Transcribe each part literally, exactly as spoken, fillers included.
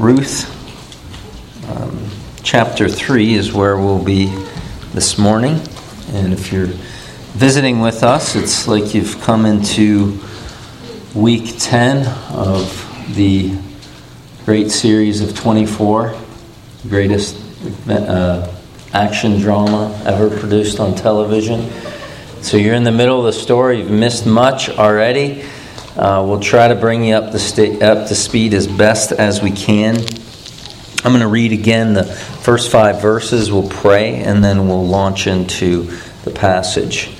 Ruth. Um, chapter three is where we'll be this morning. And if you're visiting with us, it's like you've come into week ten of the great series of twenty-four, the greatest uh, action drama ever produced on television. So you're in the middle of the story. You've missed much already. Uh, we'll try to bring you up to, sta- up to speed as best as we can. I'm going to read again the first five verses. We'll pray, and then we'll launch into the passage.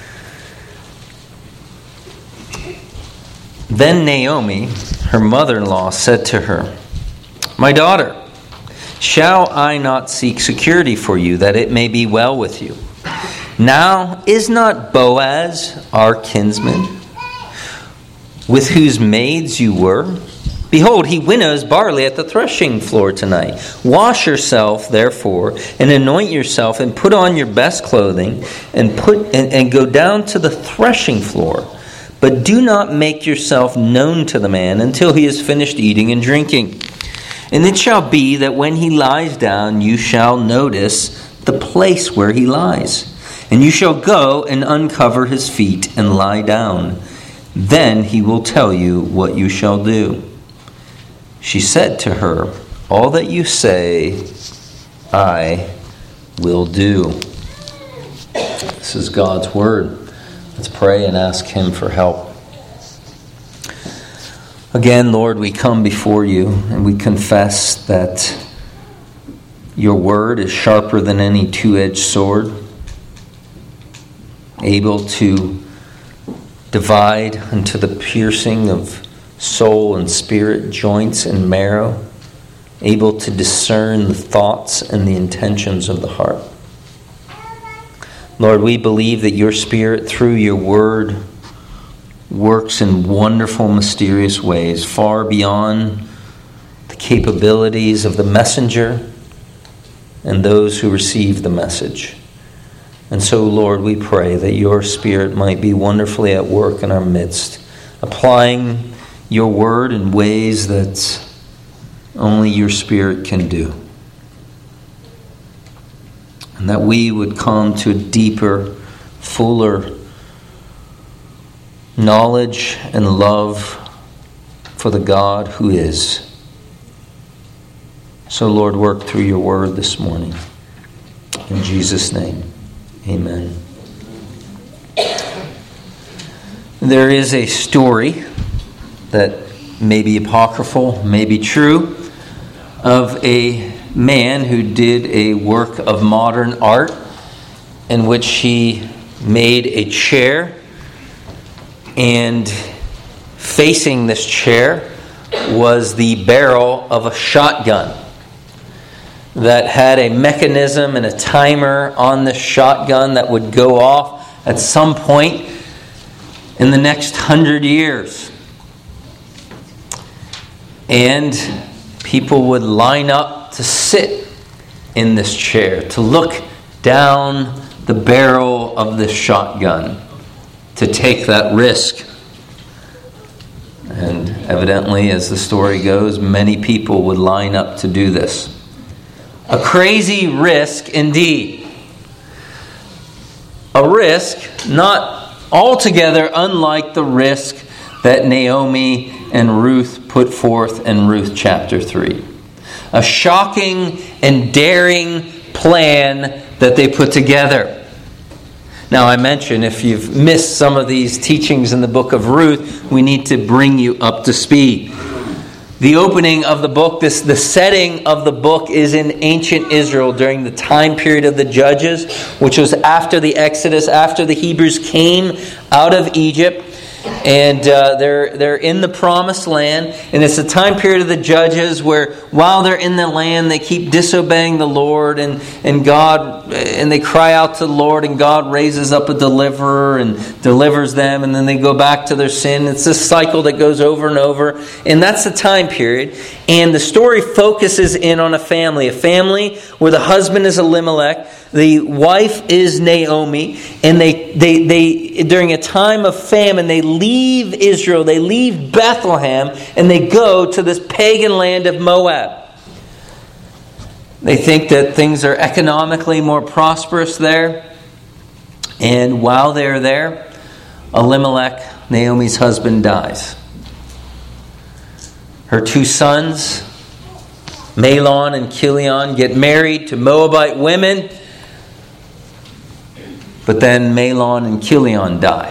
Then Naomi, her mother-in-law, said to her, "My daughter, shall I not seek security for you, that it may be well with you? Now is not Boaz our kinsman, with whose maids you were? Behold, he winnows barley at the threshing floor tonight. Wash yourself, therefore, and anoint yourself, and put on your best clothing, and put and, and go down to the threshing floor. But do not make yourself known to the man until he has finished eating and drinking. And it shall be that when he lies down, you shall notice the place where he lies. And you shall go and uncover his feet and lie down. Then he will tell you what you shall do." She said to her, "All that you say, I will do." This is God's word. Let's pray and ask Him for help. Again, Lord, we come before you and we confess that your word is sharper than any two-edged sword, able to divide unto the piercing of soul and spirit, joints and marrow, able to discern the thoughts and the intentions of the heart. Lord, we believe that your Spirit, through your word, works in wonderful, mysterious ways, far beyond the capabilities of the messenger and those who receive the message. And so, Lord, we pray that your Spirit might be wonderfully at work in our midst, applying your word in ways that only your Spirit can do. And that we would come to a deeper, fuller knowledge and love for the God who is. So, Lord, work through your word this morning. In Jesus' name. Amen. There is a story that may be apocryphal, may be true, of a man who did a work of modern art in which he made a chair, and facing this chair was the barrel of a shotgun that had a mechanism and a timer on the shotgun that would go off at some point in the next hundred years. And people would line up to sit in this chair, to look down the barrel of this shotgun, to take that risk. And evidently, as the story goes, many people would line up to do this. A crazy risk indeed. A risk not altogether unlike the risk that Naomi and Ruth put forth in Ruth chapter three. A shocking and daring plan that they put together. Now, I mentioned if you've missed some of these teachings in the book of Ruth, we need to bring you up to speed. The opening of the book, this the setting of the book is in ancient Israel during the time period of the Judges, which was after the Exodus, after the Hebrews came out of Egypt. And uh, they're they're in the promised land. And it's a time period of the Judges where while they're in the land, they keep disobeying the Lord. And, and God, and they cry out to the Lord. And God raises up a deliverer and delivers them. And then they go back to their sin. It's this cycle that goes over and over. And that's the time period. And the story focuses in on a family. A family where the husband is Elimelech. The wife is Naomi. And they, they, they during a time of famine, they leave leave Israel, they leave Bethlehem, and they go to this pagan land of Moab. They think that things are economically more prosperous there. And while they're there, Elimelech, Naomi's husband, dies. Her two sons, Mahlon and Chilion, get married to Moabite women. But then Mahlon and Chilion die.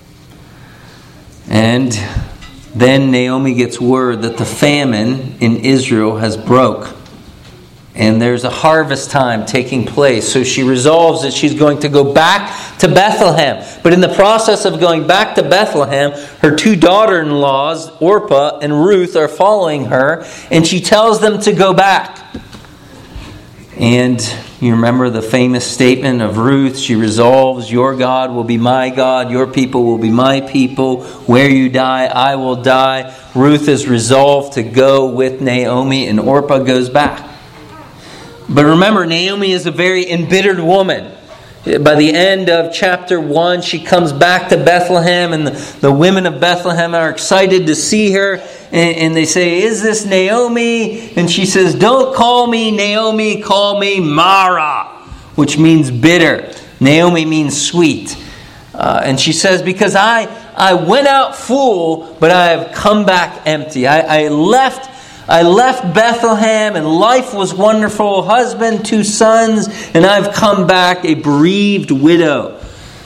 And then Naomi gets word that the famine in Israel has broke. And there's a harvest time taking place. So she resolves that she's going to go back to Bethlehem. But in the process of going back to Bethlehem, her two daughter-in-laws, Orpah and Ruth, are following her. And she tells them to go back. And you remember the famous statement of Ruth. She resolves, your God will be my God. Your people will be my people. Where you die, I will die. Ruth is resolved to go with Naomi, and Orpah goes back. But remember, Naomi is a very embittered woman. By the end of chapter one, she comes back to Bethlehem, and the, the women of Bethlehem are excited to see her. And, and they say, is this Naomi? And she says, don't call me Naomi, call me Mara, which means bitter. Naomi means sweet. Uh, and she says, because I, I went out full, but I have come back empty. I, I left I left Bethlehem and life was wonderful. Husband, two sons, and I've come back a bereaved widow.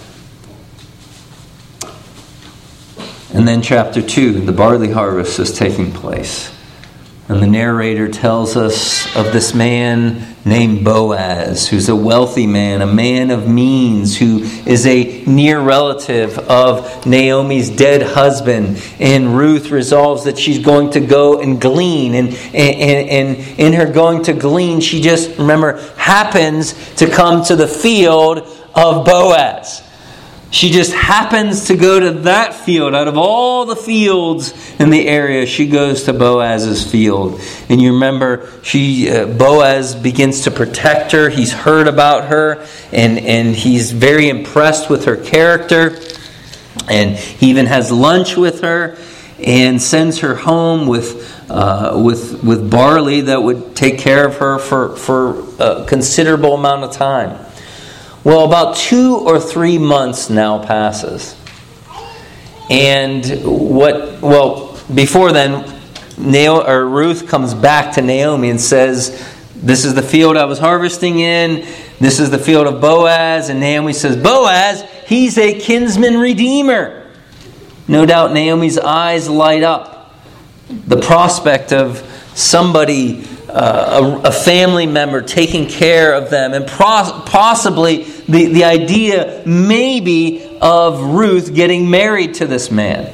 And then chapter two, the barley harvest is taking place. And the narrator tells us of this man named Boaz, who's a wealthy man, a man of means, who is a near relative of Naomi's dead husband. And Ruth resolves that she's going to go and glean. And, and, and in her going to glean, she just, remember, happens to come to the field of Boaz. She just happens to go to that field. Out of all the fields in the area, she goes to Boaz's field. And you remember, she uh, Boaz begins to protect her. He's heard about her, and, and he's very impressed with her character. And he even has lunch with her and sends her home with uh, with with barley that would take care of her for, for a considerable amount of time. Well, about two or three months now passes. And what, well, before then, Naomi, or Ruth comes back to Naomi and says, this is the field I was harvesting in. This is the field of Boaz. And Naomi says, Boaz, he's a kinsman redeemer. No doubt Naomi's eyes light up. The prospect of somebody, Uh, a, a family member taking care of them, and pro- possibly the, the idea maybe of Ruth getting married to this man.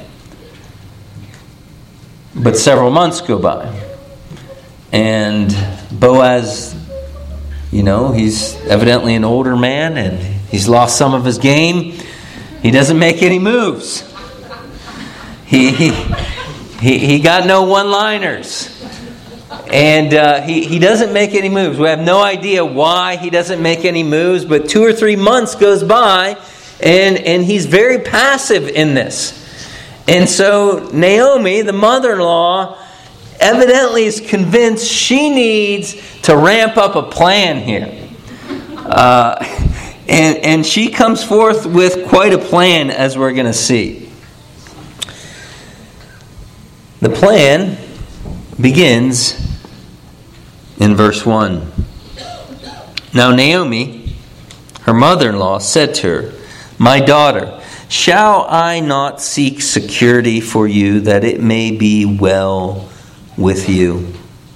But several months go by, and Boaz, you know, he's evidently an older man, and he's lost some of his game. He doesn't make any moves. He he he, he got no one-liners. And uh, he, he doesn't make any moves. We have no idea why he doesn't make any moves, but two or three months goes by, and, and he's very passive in this. And so Naomi, the mother-in-law, evidently is convinced she needs to ramp up a plan here. Uh, and, and she comes forth with quite a plan, as we're going to see. The plan begins in verse one. Now Naomi, her mother-in-law, said to her, my daughter, shall I not seek security for you, that it may be well with you?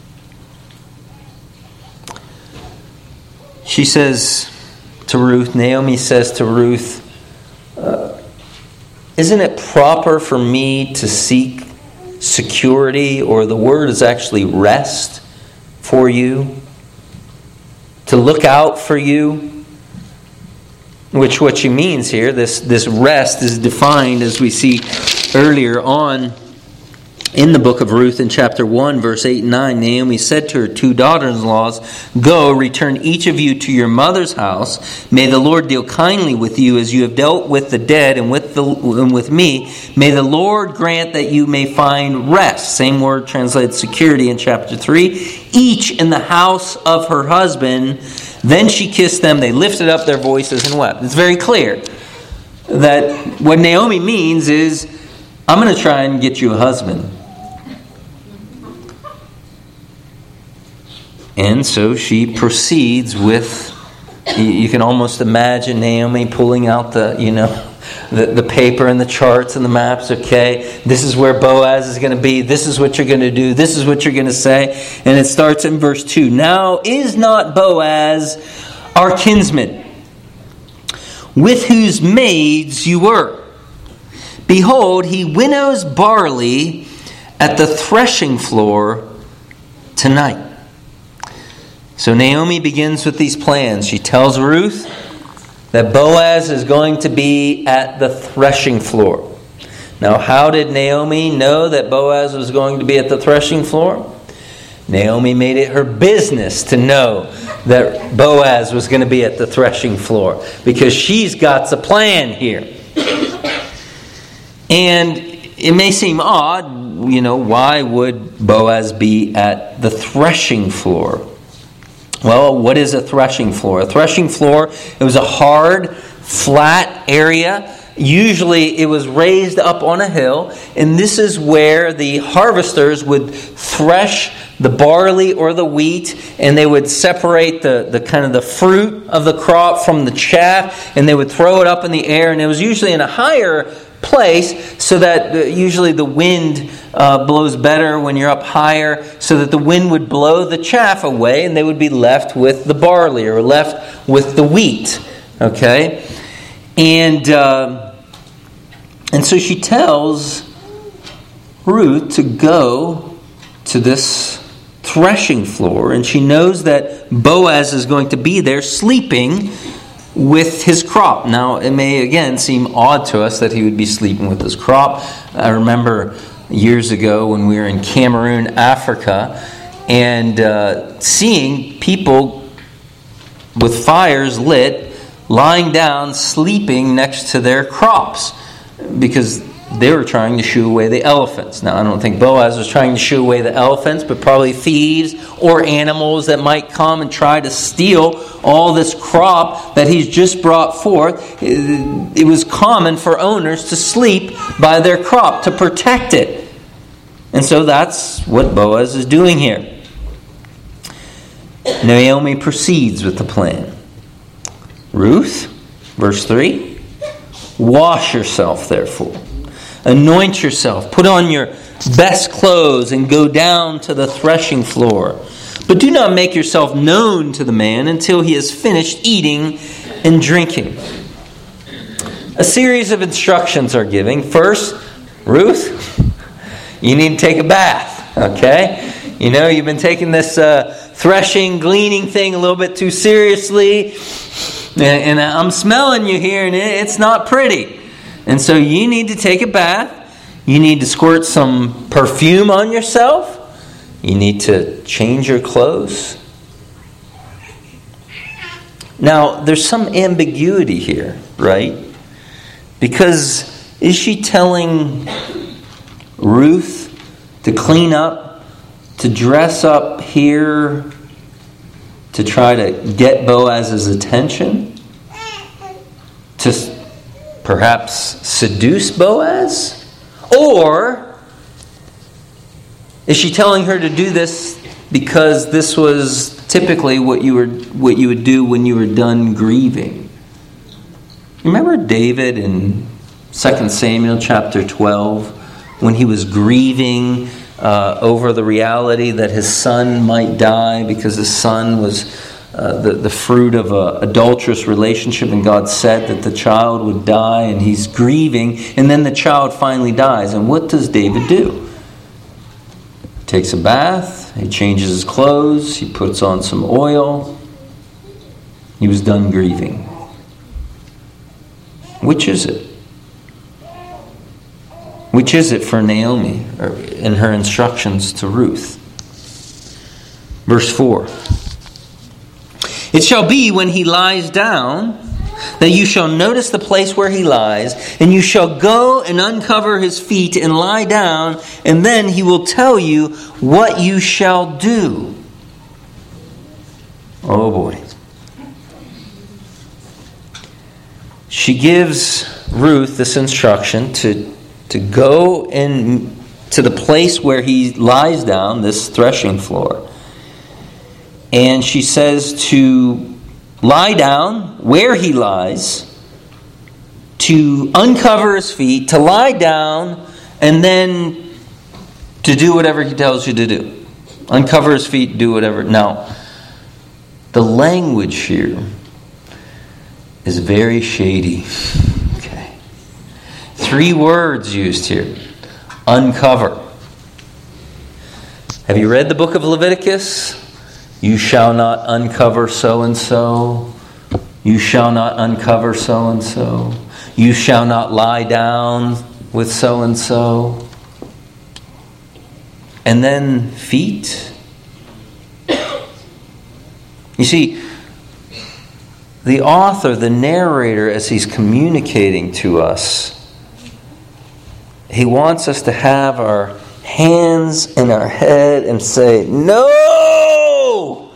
She says to Ruth, Naomi says to Ruth, uh, isn't it proper for me to seek security, or the word is actually rest, for you, to look out for you? Which what she means here, this, this rest is defined, as we see earlier on In the book of Ruth in chapter one, verse eight and nine, Naomi said to her two daughters-in-laws, "Go, return each of you to your mother's house. May the Lord deal kindly with you as you have dealt with the dead and with the and with me. May the Lord grant that you may find rest." Same word translated security in chapter three. "Each in the house of her husband." Then she kissed them. They lifted up their voices and wept. It's very clear that what Naomi means is, I'm going to try and get you a husband. And so she proceeds with, you can almost imagine Naomi pulling out the, you know, the, the paper and the charts and the maps. Okay, this is where Boaz is going to be. This is what you're going to do. This is what you're going to say. And it starts in verse two. "Now is not Boaz our kinsman, with whose maids you were? Behold, he winnows barley at the threshing floor tonight." So Naomi begins with these plans. She tells Ruth that Boaz is going to be at the threshing floor. Now, how did Naomi know that Boaz was going to be at the threshing floor? Naomi made it her business to know that Boaz was going to be at the threshing floor, because she's got a plan here. And it may seem odd, you know, why would Boaz be at the threshing floor? Well, what is a threshing floor? A threshing floor, it was a hard, flat area. Usually it was raised up on a hill, and this is where the harvesters would thresh the barley or the wheat, and they would separate the, the kind of the fruit of the crop from the chaff, and they would throw it up in the air, and it was usually in a higher place, so that the, usually the wind uh, blows better when you're up higher, so that the wind would blow the chaff away, and they would be left with the barley or left with the wheat. Okay, and uh, and so she tells Ruth to go to this threshing floor, and she knows that Boaz is going to be there sleeping with his crop. Now, it may again seem odd to us that he would be sleeping with his crop. I remember years ago when we were in Cameroon, Africa, and uh, seeing people with fires lit, lying down, sleeping next to their crops, because they were trying to shoo away the elephants. Now, I don't think Boaz was trying to shoo away the elephants, but probably thieves or animals that might come and try to steal all this crop that he's just brought forth. It was common for owners to sleep by their crop to protect it. And so that's what Boaz is doing here. Naomi proceeds with the plan. Ruth, verse three, "Wash yourself, therefore. Anoint yourself, put on your best clothes, and go down to the threshing floor. But do not make yourself known to the man until he has finished eating and drinking." A series of instructions are given. First, Ruth, you need to take a bath, okay? You know, you've been taking this uh, threshing, gleaning thing a little bit too seriously, and, and I'm smelling you here, and it's not pretty. And so you need to take a bath. You need to squirt some perfume on yourself. You need to change your clothes. Now, there's some ambiguity here, right? Because is she telling Ruth to clean up, to dress up here, to try to get Boaz's attention? To perhaps seduce Boaz? Or is she telling her to do this because this was typically what you were what you would do when you were done grieving? Remember David in Second Samuel chapter twelve, when he was grieving uh, over the reality that his son might die because his son was Uh, the, the fruit of an adulterous relationship, and God said that the child would die, and he's grieving, and then the child finally dies. And what does David do? He takes a bath, he changes his clothes, he puts on some oil. He was done grieving. Which is it? Which is it for Naomi in her instructions to Ruth? Verse four. It shall be when he lies down that you shall notice the place where he lies, and you shall go and uncover his feet and lie down, and then he will tell you what you shall do. Oh boy. She gives Ruth this instruction to, to go in to the place where he lies down, this threshing floor. And she says to lie down where he lies, to uncover his feet, to lie down, and then to do whatever he tells you to do. Uncover his feet, do whatever. Now, the language here is very shady. Okay. Three words used here. Uncover. Have you read the book of Leviticus? You shall not uncover so-and-so. You shall not uncover so-and-so. You shall not lie down with so-and-so. And then feet. You see, the author, the narrator, as he's communicating to us, he wants us to have our hands in our head and say, no!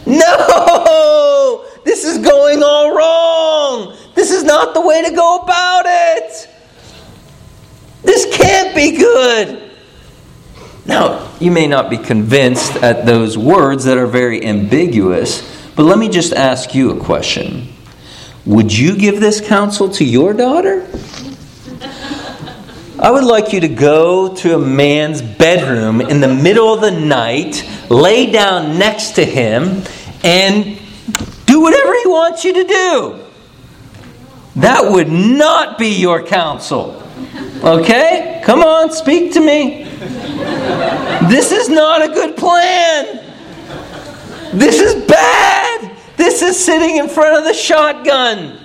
No! This is going all wrong! This is not the way to go about it! This can't be good! Now, you may not be convinced at those words that are very ambiguous, but let me just ask you a question. Would you give this counsel to your daughter? I would like you to go to a man's bedroom in the middle of the night, lay down next to him, and do whatever he wants you to do. That would not be your counsel. Okay? Come on, speak to me. This is not a good plan. This is bad. This is sitting in front of the shotgun.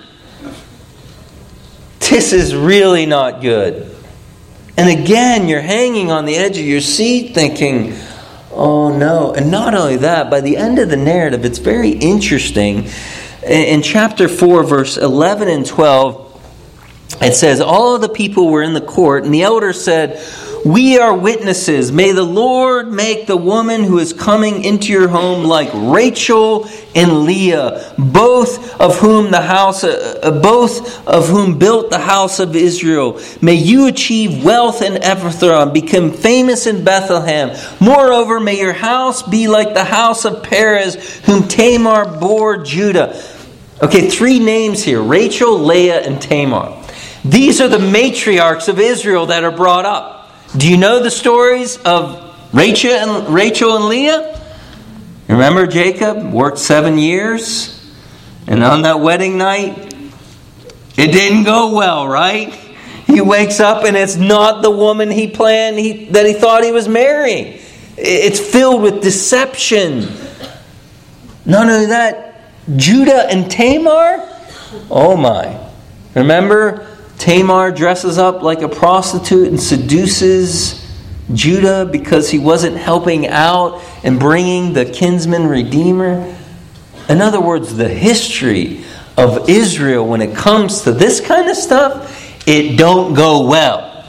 This is really not good. And again, you're hanging on the edge of your seat thinking, oh no. And not only that, by the end of the narrative, it's very interesting. In chapter four, verse eleven and twelve, it says, all of the people were in the court, and the elders said, we are witnesses. May the Lord make the woman who is coming into your home like Rachel and Leah, both of whom the house, uh, both of whom built the house of Israel. May you achieve wealth in Ephrathah, become famous in Bethlehem. Moreover, may your house be like the house of Perez, whom Tamar bore Judah. Okay, three names here: Rachel, Leah, and Tamar. These are the matriarchs of Israel that are brought up. Do you know the stories of Rachel and Rachel and Leah? Remember, Jacob worked seven years, and on that wedding night, it didn't go well, right? He wakes up and it's not the woman he planned he, that he thought he was marrying. It's filled with deception. Not only that, Judah and Tamar. Oh my! Remember? Tamar dresses up like a prostitute and seduces Judah because he wasn't helping out and bringing the kinsman redeemer. In other words, the history of Israel when it comes to this kind of stuff, it don't go well.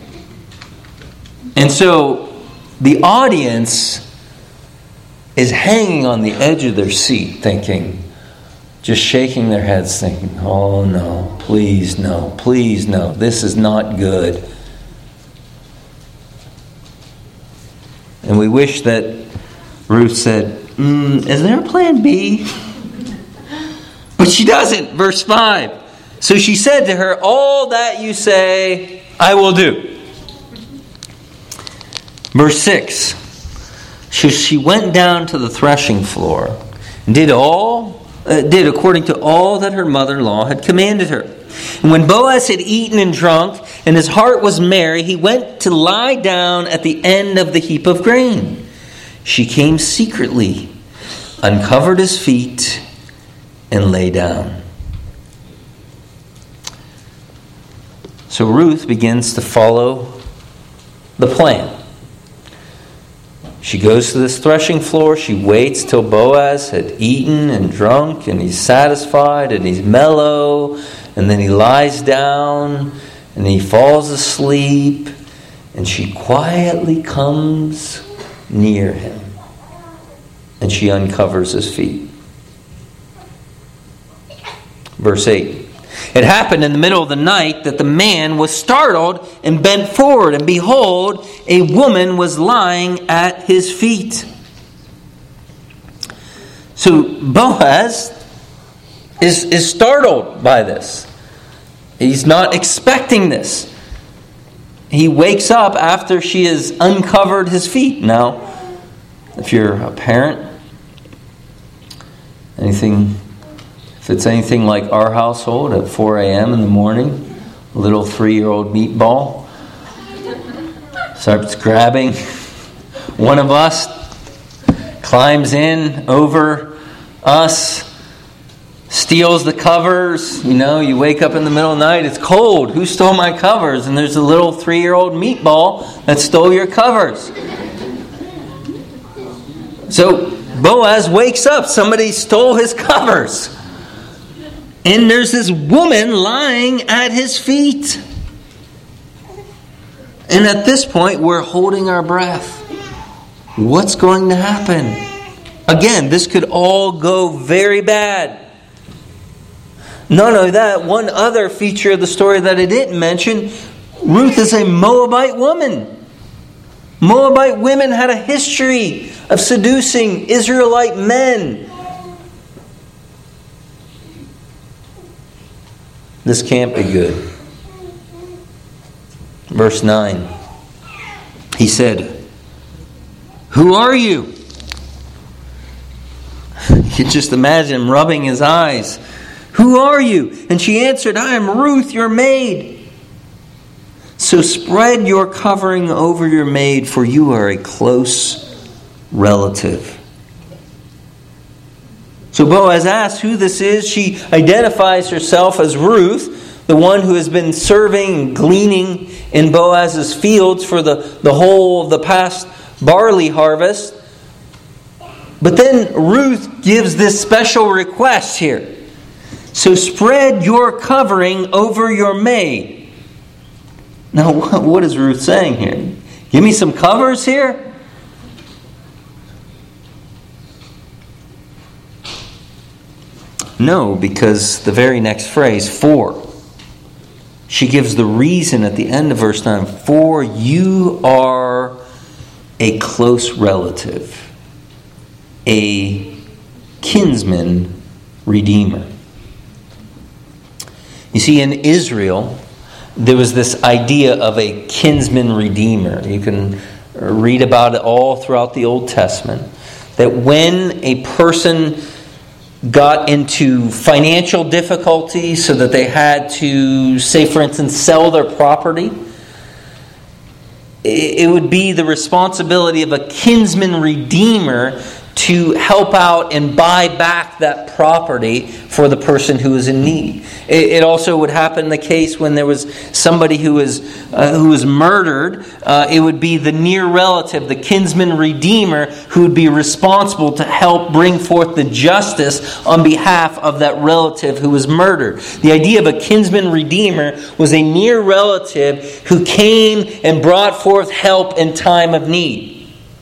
And so the audience is hanging on the edge of their seat thinking, just shaking their heads thinking, oh no, please no, please no, this is not good. And we wish that Ruth said, mm, is there a plan B? But she doesn't. Verse five. So she said to her, all that you say, I will do. Verse six. So she went down to the threshing floor and did all Uh, did according to all that her mother-in-law had commanded her. And when Boaz had eaten and drunk, and his heart was merry, he went to lie down at the end of the heap of grain. She came secretly, uncovered his feet, and lay down. So Ruth begins to follow the plan. She goes to this threshing floor. She waits till Boaz had eaten and drunk, and he's satisfied and he's mellow. And then he lies down and he falls asleep. And she quietly comes near him. And she uncovers his feet. Verse eight. It happened in the middle of the night that the man was startled and bent forward, and behold, a woman was lying at his feet. So Boaz is, is startled by this. He's not expecting this. He wakes up after she has uncovered his feet. Now, if you're a parent, anything... If it's anything like our household at four a.m. in the morning, a little three-year-old meatball starts grabbing one of us, climbs in over us, steals the covers. You know, you wake up in the middle of the night, it's cold. Who stole my covers? And there's a little three-year-old meatball that stole your covers. So Boaz wakes up. Somebody stole his covers. And there's this woman lying at his feet. And at this point, we're holding our breath. What's going to happen? Again, this could all go very bad. Not only that, one other feature of the story that I didn't mention, Ruth is a Moabite woman. Moabite women had a history of seducing Israelite men. This can't be good. Verse nine. He said, "Who are you?" You can just imagine him rubbing his eyes. "Who are you?" And she answered, "I am Ruth, your maid. So spread your covering over your maid, for you are a close relative." So Boaz asks who this is. She identifies herself as Ruth, the one who has been serving and gleaning in Boaz's fields for the, the whole of the past barley harvest. But then Ruth gives this special request here. So spread your covering over your maid. Now, what is Ruth saying here? Give me some covers here? No, because the very next phrase, for, she gives the reason at the end of verse nine, for you are a close relative, a kinsman redeemer. You see, in Israel, there was this idea of a kinsman redeemer. You can read about it all throughout the Old Testament. That when a person got into financial difficulty so that they had to, say for instance, sell their property, it would be the responsibility of a kinsman redeemer to help out and buy back that property for the person who is in need. It also would happen in the case when there was somebody who was uh, who was murdered. Uh, it would be the near relative, the kinsman redeemer, who would be responsible to help bring forth the justice on behalf of that relative who was murdered. The idea of a kinsman redeemer was a near relative who came and brought forth help in time of need.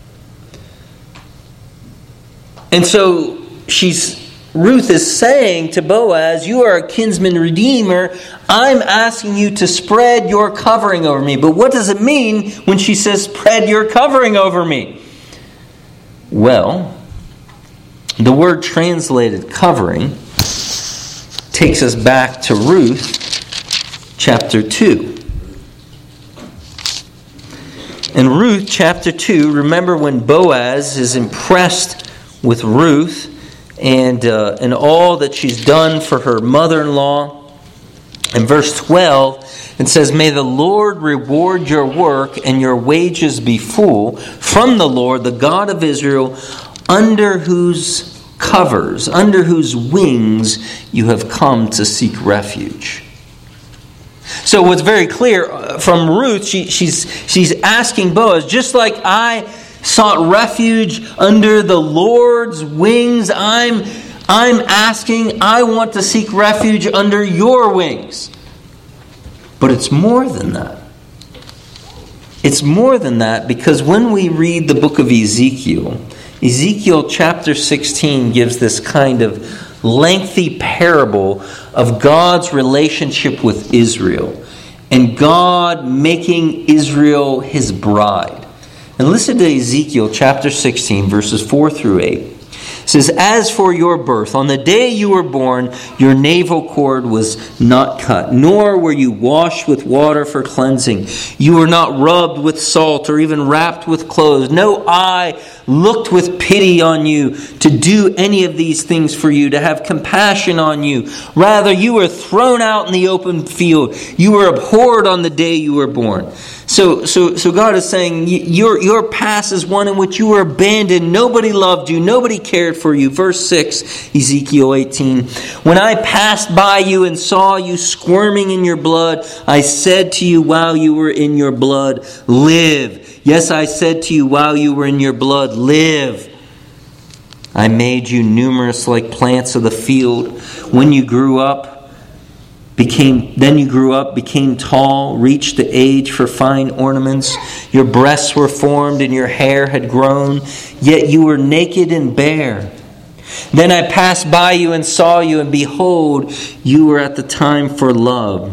And so she's Ruth is saying to Boaz, you are a kinsman redeemer. I'm asking you to spread your covering over me. But what does it mean when she says spread your covering over me? Well, the word translated covering takes us back to Ruth chapter two. In Ruth chapter two, remember when Boaz is impressed with Ruth and uh, and all that she's done for her mother-in-law. In verse twelve, it says, "May the Lord reward your work and your wages be full from the Lord, the God of Israel, under whose covers, under whose wings you have come to seek refuge." So what's very clear from Ruth, she, she's, she's asking Boaz, just like I sought refuge under the Lord's wings, I'm, I'm asking, I want to seek refuge under your wings. But it's more than that. It's more than that, because when we read the book of Ezekiel, Ezekiel chapter sixteen gives this kind of lengthy parable of God's relationship with Israel and God making Israel his bride. And listen to Ezekiel chapter sixteen, verses four through eight. It says, "As for your birth, on the day you were born, your navel cord was not cut, nor were you washed with water for cleansing. You were not rubbed with salt or even wrapped with clothes. No eye looked with pity on you to do any of these things for you, to have compassion on you. Rather, you were thrown out in the open field. You were abhorred on the day you were born." So, so, so God is saying, your, your past is one in which you were abandoned. Nobody loved you. Nobody cared for you. Verse six, Ezekiel eighteen. "When I passed by you and saw you squirming in your blood, I said to you while you were in your blood, 'Live.' Yes, I said to you while you were in your blood, 'Live.' I made you numerous like plants of the field. When you grew up, Became then you grew up, became tall, reached the age for fine ornaments. Your breasts were formed and your hair had grown, yet you were naked and bare. Then I passed by you and saw you, and behold, you were at the time for love.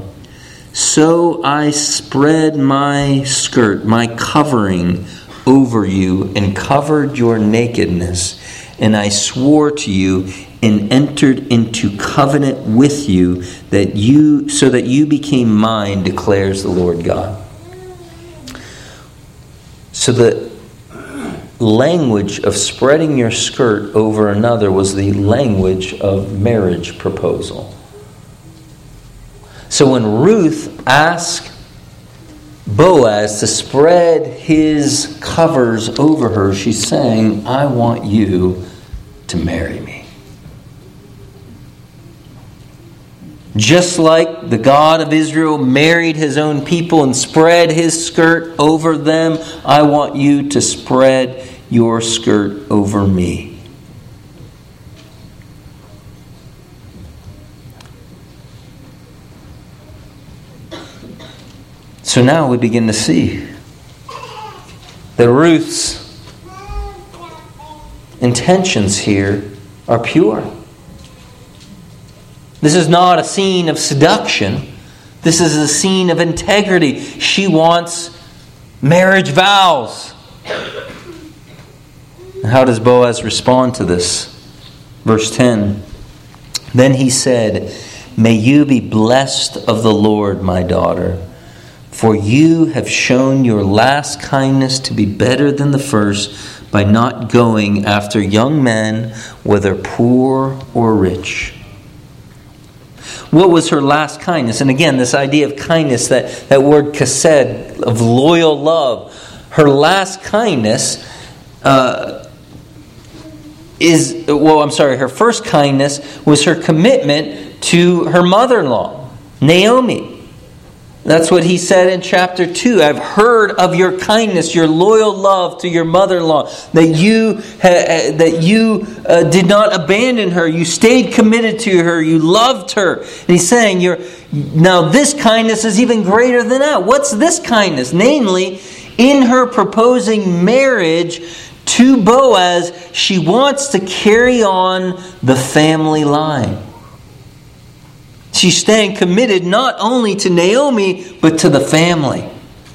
So I spread my skirt, my covering over you, and covered your nakedness. And I swore to you and entered into covenant with you that you so that you became mine, declares the Lord God." So the language of spreading your skirt over another was the language of marriage proposal. So when Ruth asked Boaz to spread his covers over her, she's saying, "I want you to marry me." Just like the God of Israel married his own people and spread his skirt over them, I want you to spread your skirt over me. So now we begin to see that Ruth's intentions here are pure. This is not a scene of seduction. This is a scene of integrity. She wants marriage vows. And how does Boaz respond to this? Verse ten. "Then he said, 'May you be blessed of the Lord, my daughter, for you have shown your last kindness to be better than the first by not going after young men, whether poor or rich.'" What was her last kindness? And again, this idea of kindness, that, that word chesed, of loyal love. Her last kindness uh, is, well, I'm sorry, her first kindness was her commitment to her mother-in-law, Naomi. That's what he said in chapter two. "I've heard of your kindness, your loyal love to your mother-in-law, that you uh, that you uh, did not abandon her. You stayed committed to her. You loved her." And he's saying, "You're now this kindness is even greater than that." What's this kindness? Namely, in her proposing marriage to Boaz, she wants to carry on the family line. She's staying committed not only to Naomi, but to the family.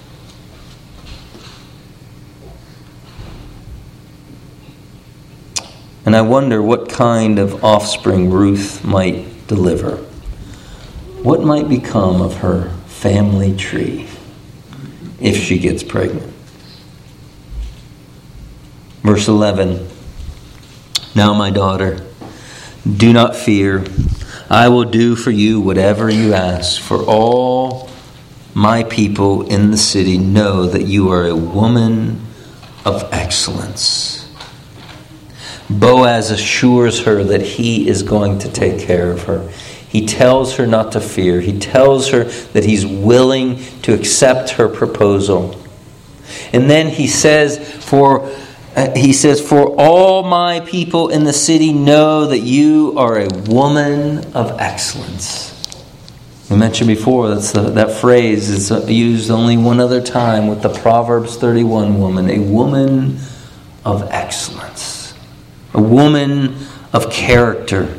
And I wonder what kind of offspring Ruth might deliver. What might become of her family tree if she gets pregnant? Verse eleven. "Now, my daughter, do not fear. I will do for you whatever you ask, for all my people in the city know that you are a woman of excellence." Boaz assures her that he is going to take care of her. He tells her not to fear. He tells her that he's willing to accept her proposal. And then he says, for uh, he says, for all my people in the city know that you are a woman of excellence. We mentioned before, that's the, that phrase is used only one other time with the Proverbs thirty-one woman. A woman of excellence. A woman of character.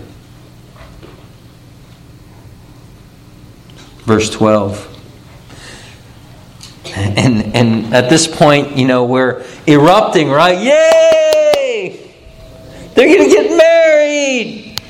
Verse twelve. And, and at this point, you know, we're erupting, right? Yay! They're going to get married!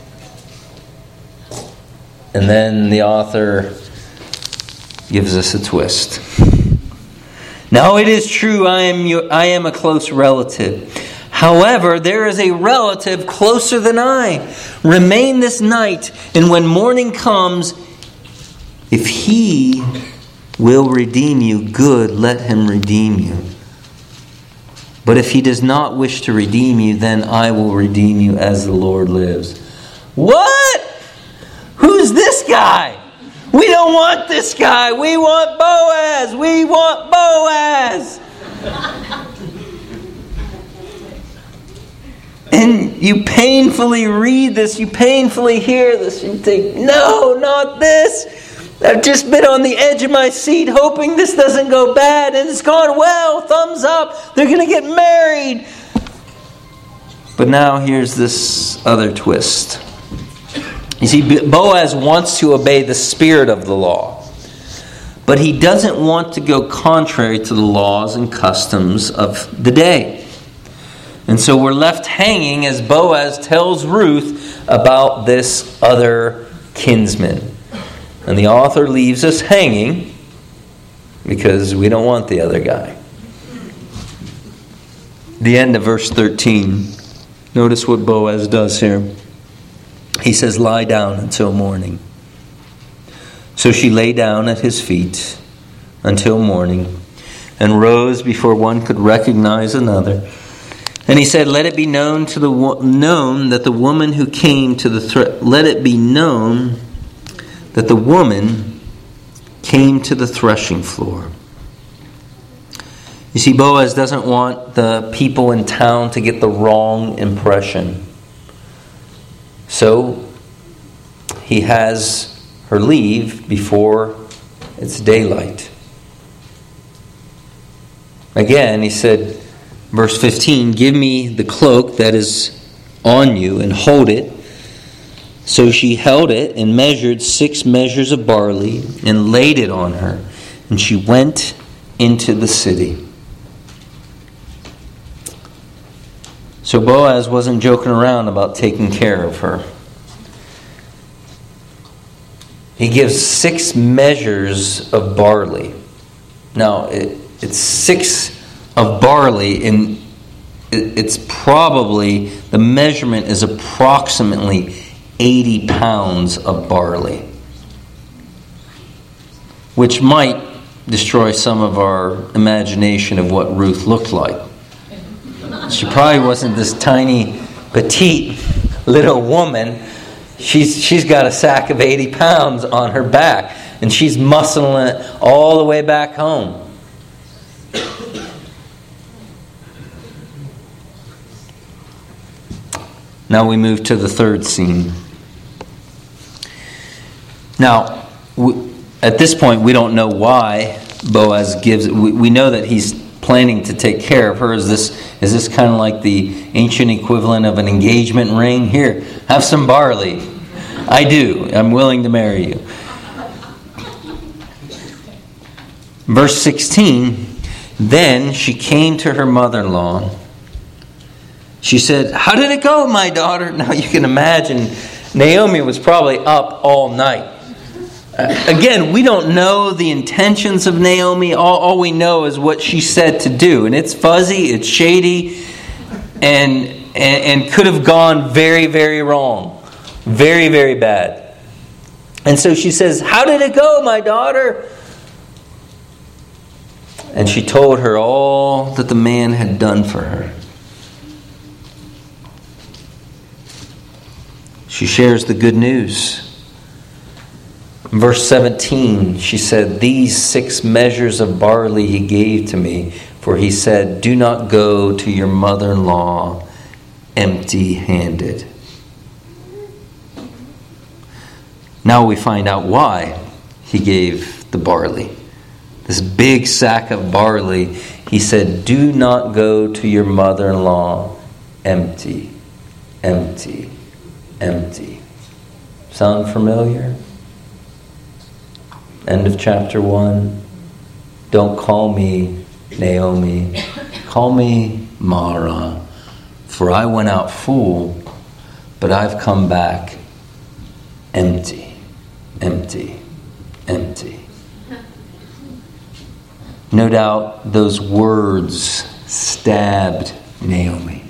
And then the author gives us a twist. Now it is true, I am your, I am a close relative. However, there is a relative closer than I. Remain this night, and when morning comes, if he will redeem you, good, let him redeem you. But if he does not wish to redeem you, then I will redeem you as the Lord lives. What? Who's this guy? We don't want this guy. We want Boaz. We want Boaz. And you painfully read this. You painfully hear this. You think, no, not this. I've just been on the edge of my seat hoping this doesn't go bad. And it's gone well. Thumbs up. They're going to get married. But now here's this other twist. You see, Boaz wants to obey the spirit of the law. But he doesn't want to go contrary to the laws and customs of the day. And so we're left hanging as Boaz tells Ruth about this other kinsman. And the author leaves us hanging because we don't want the other guy. The end of verse thirteen. Notice what Boaz does here. He says, lie down until morning. So she lay down at his feet until morning and rose before one could recognize another. And he said, let it be known to the known that the woman who came to the thre- let it be known that the woman came to the threshing floor. You see, Boaz doesn't want the people in town to get the wrong impression. So he has her leave before it's daylight. Again, he said, verse fifteen, give me the cloak that is on you and hold it. So she held it and measured six measures of barley and laid it on her. And she went into the city. So Boaz wasn't joking around about taking care of her. He gives six measures of barley. Now, it, it's six of barley, and it, it's probably, the measurement is approximately eighty pounds of barley, which might destroy some of our imagination of what Ruth looked like. She probably wasn't this tiny, petite little woman. She's she's got a sack of eighty pounds on her back, and she's muscling it all the way back home. Now we move to the third scene. Now, we, at this point, we don't know why Boaz gives it. We, we know that he's planning to take care of her. Is this is this kind of like the ancient equivalent of an engagement ring? Here, have some barley. I do. I'm willing to marry you. Verse sixteen, then she came to her mother-in-law. She said, how did it go, my daughter? Now you can imagine Naomi was probably up all night. Uh, again, we don't know the intentions of Naomi. All, all we know is what she said to do. And it's fuzzy, it's shady, and, and, and could have gone very, very wrong. Very, very bad. And so she says, how did it go, my daughter? And she told her all that the man had done for her. She shares the good news Verse seventeen, she said, "These six measures of barley he gave to me, for he said, 'Do not go to your mother-in-law empty-handed.'" Now we find out why he gave the barley. This big sack of barley, he said, "Do not go to your mother-in-law empty, empty, empty." Sound familiar? End of chapter one. "Don't call me Naomi, call me Mara, for I went out full, but I've come back empty, empty, empty." No doubt those words stabbed Naomi.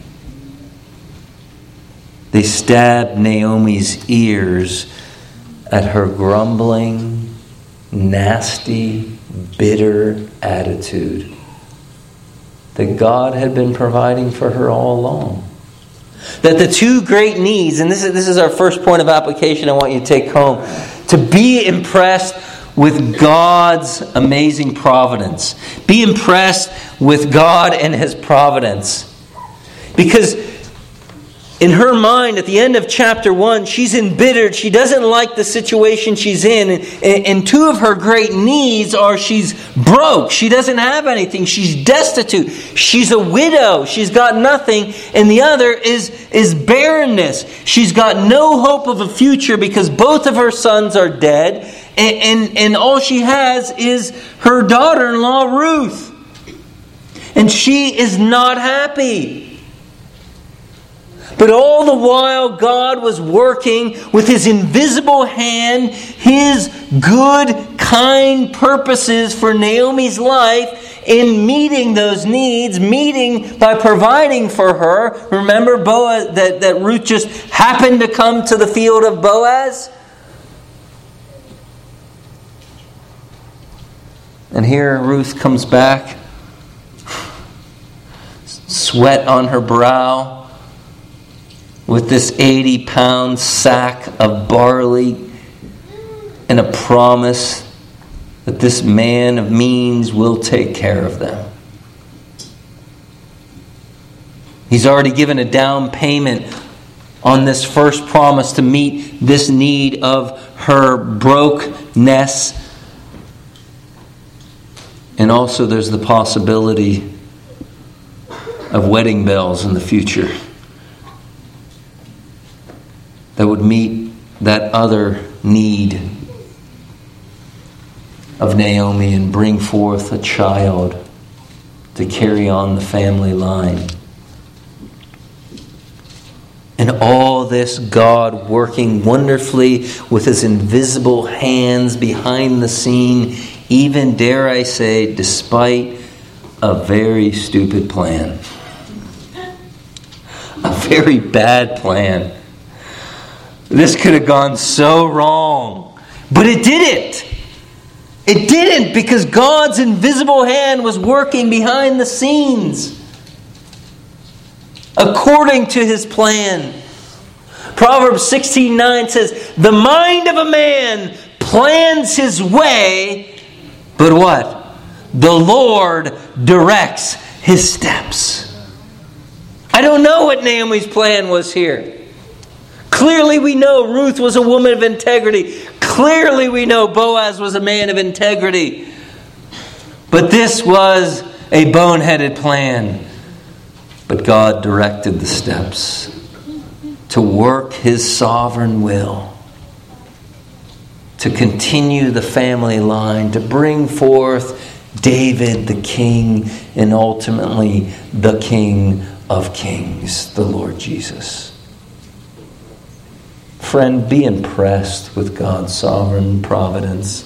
They stabbed Naomi's ears at her grumbling, nasty, bitter attitude that God had been providing for her all along. That the two great needs, and this is, this is our first point of application I want you to take home, to be impressed with God's amazing providence. Be impressed with God and His providence. Because in her mind, at the end of chapter one, she's embittered. She doesn't like the situation she's in. And, and two of her great needs are she's broke. She doesn't have anything. She's destitute. She's a widow. She's got nothing. And the other is, is barrenness. She's got no hope of a future because both of her sons are dead. And, and, and all she has is her daughter-in-law, Ruth. And she is not happy. But all the while, God was working with His invisible hand, His good, kind purposes for Naomi's life in meeting those needs, meeting by providing for her. Remember Boaz, that, that Ruth just happened to come to the field of Boaz? And here Ruth comes back, sweat on her brow, with this eighty pound sack of barley and a promise that this man of means will take care of them. He's already given a down payment on this first promise to meet this need of her brokenness. And also there's the possibility of wedding bells in the future that would meet that other need of Naomi and bring forth a child to carry on the family line. And all this God working wonderfully with His invisible hands behind the scene, even, dare I say, despite a very stupid plan. A very bad plan. This could have gone so wrong. But it didn't. It didn't because God's invisible hand was working behind the scenes according to His plan. Proverbs sixteen nine says, "The mind of a man plans his way, but what? The Lord directs his steps." I don't know what Naomi's plan was here. Clearly we know Ruth was a woman of integrity. Clearly we know Boaz was a man of integrity. But this was a boneheaded plan. But God directed the steps to work His sovereign will, to continue the family line, to bring forth David the king, and ultimately the King of Kings, the Lord Jesus. Friend, be impressed with God's sovereign providence.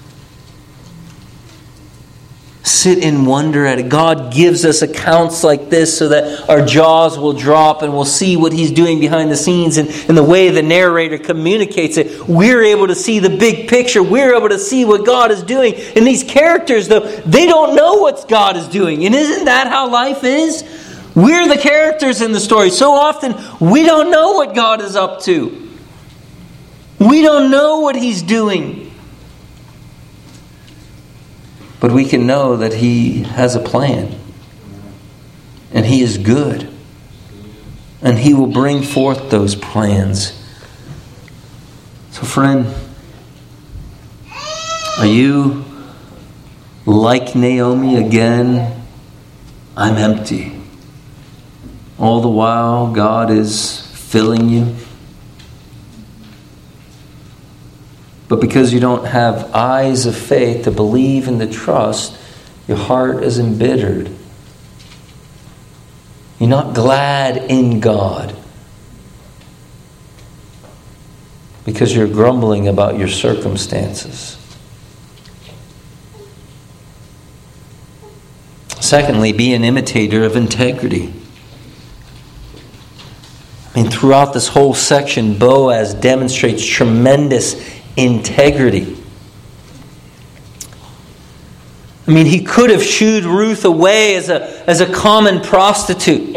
Sit in wonder at it. God gives us accounts like this so that our jaws will drop and we'll see what He's doing behind the scenes, and, and the way the narrator communicates it. We're able to see the big picture. We're able to see what God is doing. And these characters, though, they don't know what God is doing. And isn't that how life is? We're the characters in the story. So often we don't know what God is up to. We don't know what He's doing. But we can know that He has a plan. And He is good. And He will bring forth those plans. So friend, are you like Naomi again? I'm empty. All the while God is filling you. But because you don't have eyes of faith to believe and to trust, your heart is embittered. You're not glad in God because you're grumbling about your circumstances. Secondly, be an imitator of integrity. I mean, throughout this whole section, Boaz demonstrates tremendous integrity. I mean, he could have shooed Ruth away as a, as a common prostitute.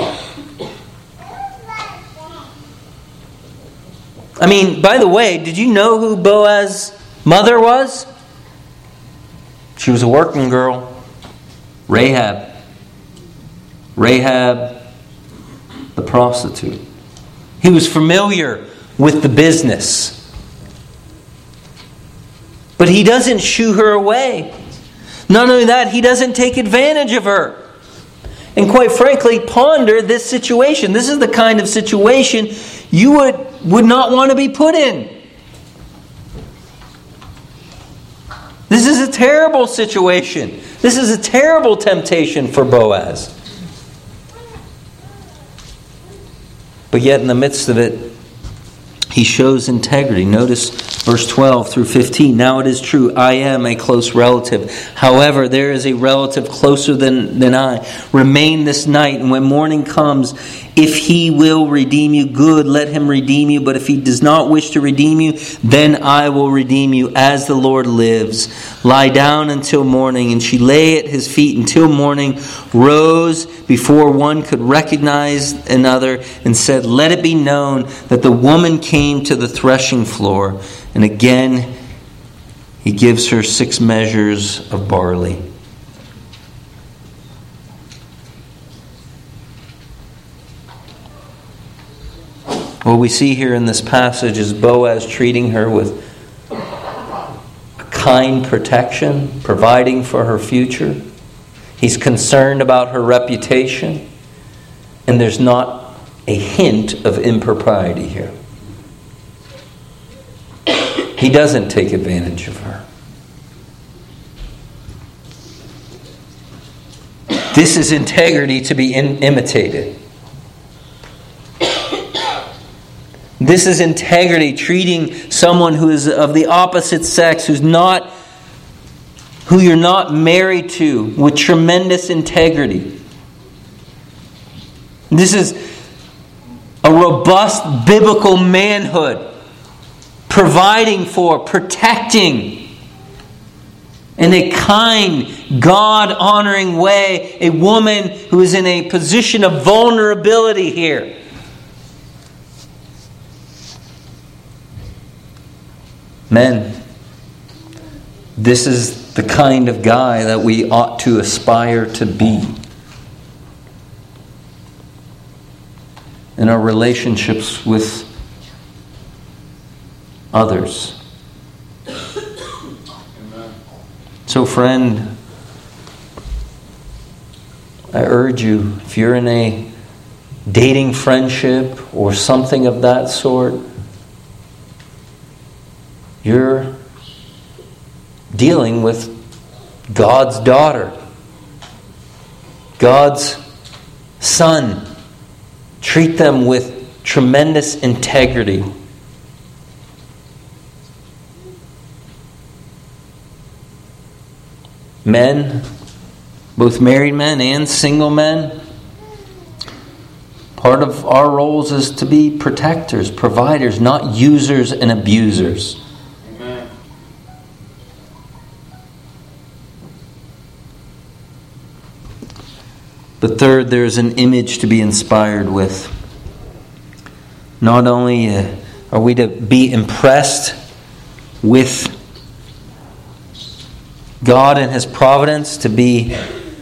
I mean, by the way, did you know who Boaz's mother was? She was a working girl. Rahab. Rahab, the prostitute. He was familiar with the business. But he doesn't shoo her away. Not only that, he doesn't take advantage of her. And quite frankly, ponder this situation. This is the kind of situation you would, would not want to be put in. This is a terrible situation. This is a terrible temptation for Boaz. But yet in the midst of it, he shows integrity. Notice verse twelve through fifteen. Now it is true, I am a close relative. However, there is a relative closer than, than I. Remain this night, and when morning comes, if he will redeem you, good, let him redeem you. But if he does not wish to redeem you, then I will redeem you, as the Lord lives. Lie down until morning. And she lay at his feet until morning, rose before one could recognize another, and said, let it be known that the woman came to the threshing floor. And again, he gives her six measures of barley. What we see here in this passage is Boaz treating her with kind protection, providing for her future. He's concerned about her reputation. And there's not a hint of impropriety here. He doesn't take advantage of her. This is integrity to be in- imitated. This is integrity, treating someone who is of the opposite sex, who's not, who you're not married to, with tremendous integrity. This is a robust biblical manhood, providing for, protecting, in a kind, God-honoring way, a woman who is in a position of vulnerability here. Men, this is the kind of guy that we ought to aspire to be in our relationships with others. Amen. So friend, I urge you, if you're in a dating friendship or something of that sort, you're dealing with God's daughter, God's son. Treat them with tremendous integrity. Men, both married men and single men, part of our roles is to be protectors, providers, not users and abusers. Amen. But third, there's an image to be inspired with. Not only uh, are we to be impressed with God in His providence to be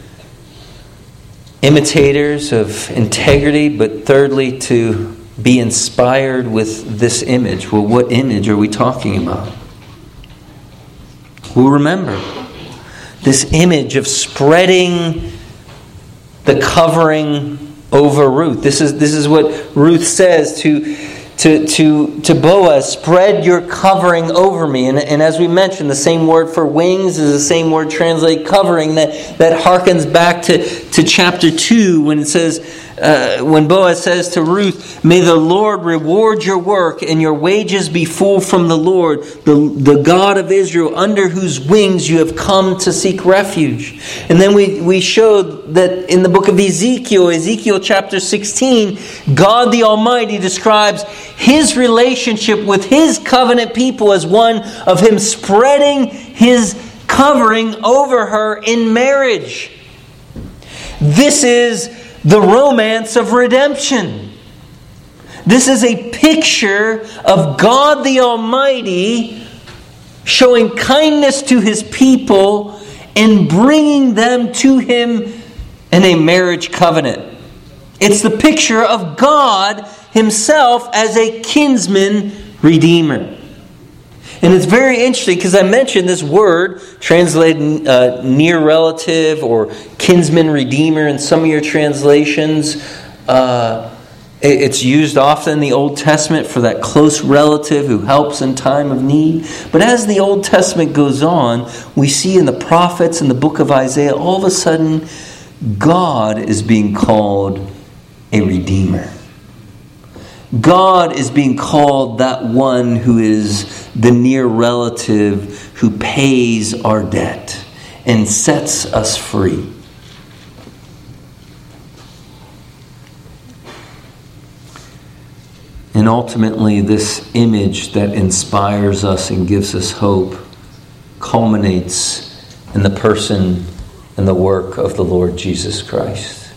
imitators of integrity, but thirdly, to be inspired with this image. Well, what image are we talking about? Well, remember, this image of spreading the covering over Ruth. This is this is what Ruth says to to to to Boaz, spread your covering over me. And, and as we mentioned, the same word for wings is the same word translated covering that, that harkens back to, to chapter two when it says, uh, when Boaz says to Ruth, may the Lord reward your work and your wages be full from the Lord, the, the God of Israel, under whose wings you have come to seek refuge. And then we, we showed that in the book of Ezekiel, Ezekiel chapter sixteen, God the Almighty describes His relationship with His covenant people as one of Him spreading His covering over her in marriage. This is the romance of redemption. This is a picture of God the Almighty showing kindness to His people and bringing them to Him in a marriage covenant. It's the picture of God Himself as a kinsman redeemer. And it's very interesting because I mentioned this word translated uh, near relative or kinsman redeemer in some of your translations. Uh, it's used often in the Old Testament for that close relative who helps in time of need. But as the Old Testament goes on, we see in the prophets in the book of Isaiah, all of a sudden God is being called a redeemer. God is being called that one who is the near relative who pays our debt and sets us free. And ultimately, this image that inspires us and gives us hope culminates in the person and the work of the Lord Jesus Christ.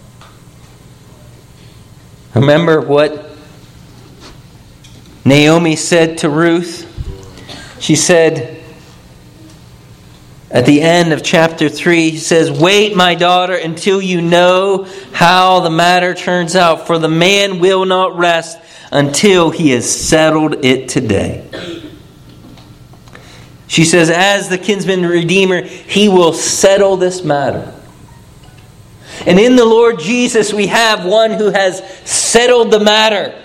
Remember what Naomi said to Ruth. She said at the end of chapter three, he says, wait, my daughter, until you know how the matter turns out, for the man will not rest until he has settled it today. She says, as the kinsman redeemer, he will settle this matter. And in the Lord Jesus, we have one who has settled the matter.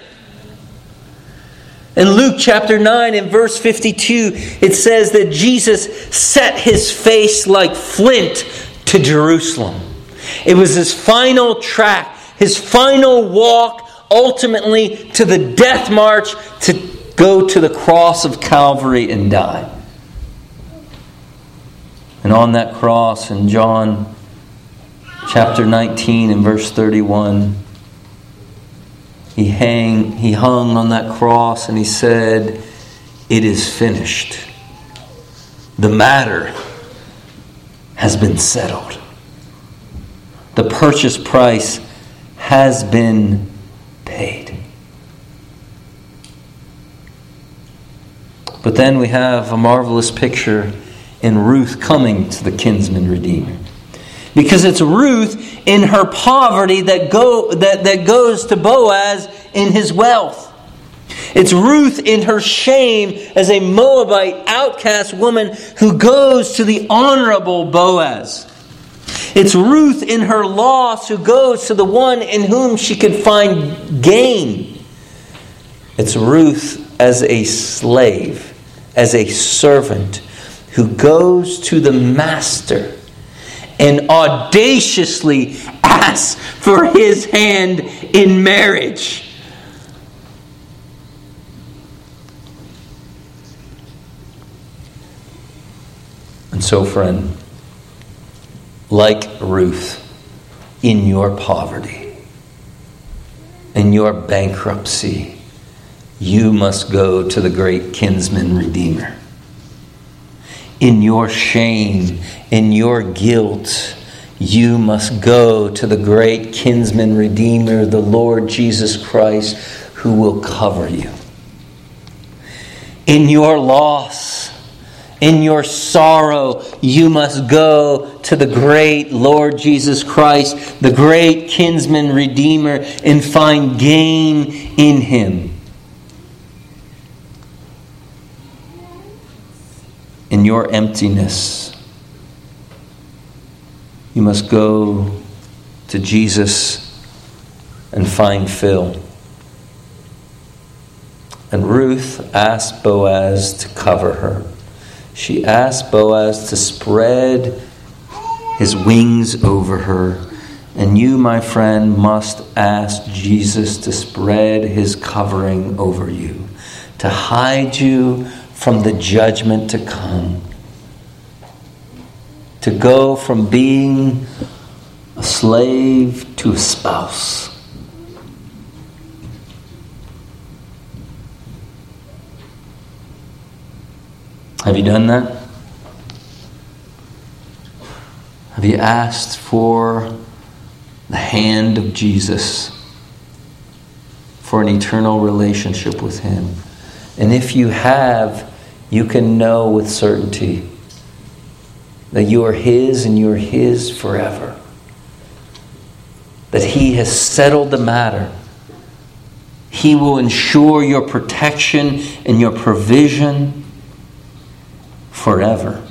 In Luke chapter nine and verse fifty-two, it says that Jesus set His face like flint to Jerusalem. It was His final track, His final walk, ultimately to the death march to go to the cross of Calvary and die. And on that cross in John chapter nineteen and verse thirty-one, He hang, he hung on that cross and He said, it is finished. The matter has been settled. The purchase price has been paid. But then we have a marvelous picture in Ruth coming to the kinsman redeemer. Because it's Ruth in her poverty that go that, that goes to Boaz in his wealth. It's Ruth in her shame as a Moabite outcast woman who goes to the honorable Boaz. It's Ruth in her loss who goes to the one in whom she could find gain. It's Ruth as a slave, as a servant, who goes to the master and audaciously asks for his hand in marriage. And so, friend, like Ruth, in your poverty, in your bankruptcy, you must go to the great kinsman redeemer. In your shame, in your guilt, you must go to the great kinsman redeemer, the Lord Jesus Christ, who will cover you. In your loss, In your sorrow, you must go to the great Lord Jesus Christ, the great kinsman redeemer, and find gain in Him. In your emptiness, you must go to Jesus and find fill. And Ruth asked Boaz to cover her. She asked Boaz to spread his wings over her. And you, my friend, must ask Jesus to spread His covering over you, to hide you from the judgment to come, to go from being a slave to a spouse. Have you done that? Have you asked for the hand of Jesus, for an eternal relationship with Him? And if you have, you can know with certainty that you are His and you are His forever. That He has settled the matter. He will ensure your protection and your provision forever.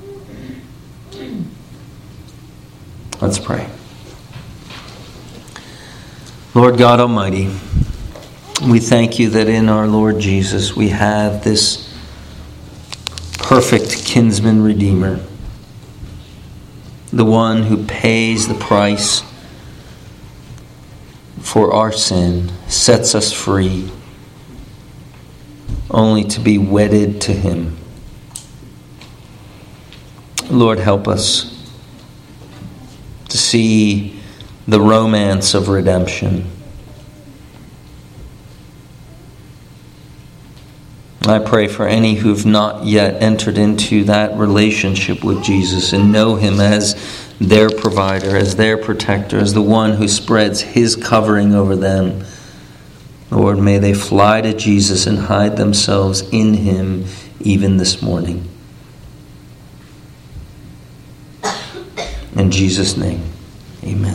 Let's pray. Lord God Almighty, we thank You that in our Lord Jesus we have this perfect kinsman redeemer, the one who pays the price for our sin, sets us free, only to be wedded to Him. Lord, help us to see the romance of redemption. I pray for any who've not yet entered into that relationship with Jesus and know Him as their provider, as their protector, as the one who spreads His covering over them. Lord, may they fly to Jesus and hide themselves in Him even this morning. In Jesus' name, amen.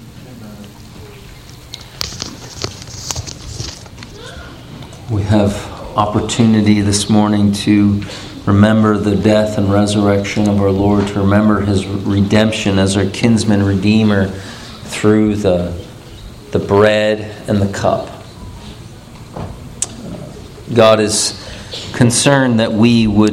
We have opportunity this morning to remember the death and resurrection of our Lord, to remember His redemption as our kinsman redeemer through the, the bread and the cup. God is concerned that we would